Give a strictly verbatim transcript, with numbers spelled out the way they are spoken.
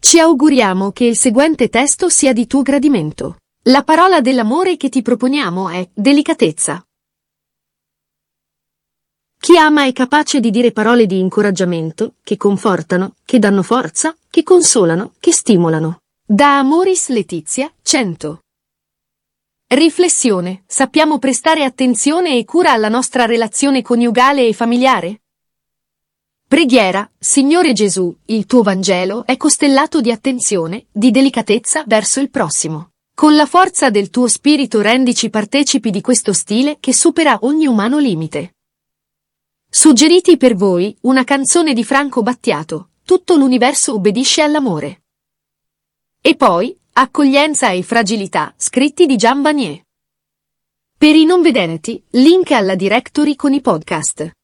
Ci auguriamo che il seguente testo sia di tuo gradimento. La parola dell'amore che ti proponiamo è delicatezza. Chi ama è capace di dire parole di incoraggiamento, che confortano, che danno forza, che consolano, che stimolano. Da Amoris Laetitia, cento. Riflessione: sappiamo prestare attenzione e cura alla nostra relazione coniugale e familiare? Preghiera: Signore Gesù, il tuo Vangelo è costellato di attenzione, di delicatezza verso il prossimo. Con la forza del tuo spirito rendici partecipi di questo stile che supera ogni umano limite. Suggeriti per voi una canzone di Franco Battiato, Tutto l'universo obbedisce all'amore. E poi, Accoglienza e fragilità, scritti di Gian Vanier. Per i non vedenti, link alla directory con i podcast.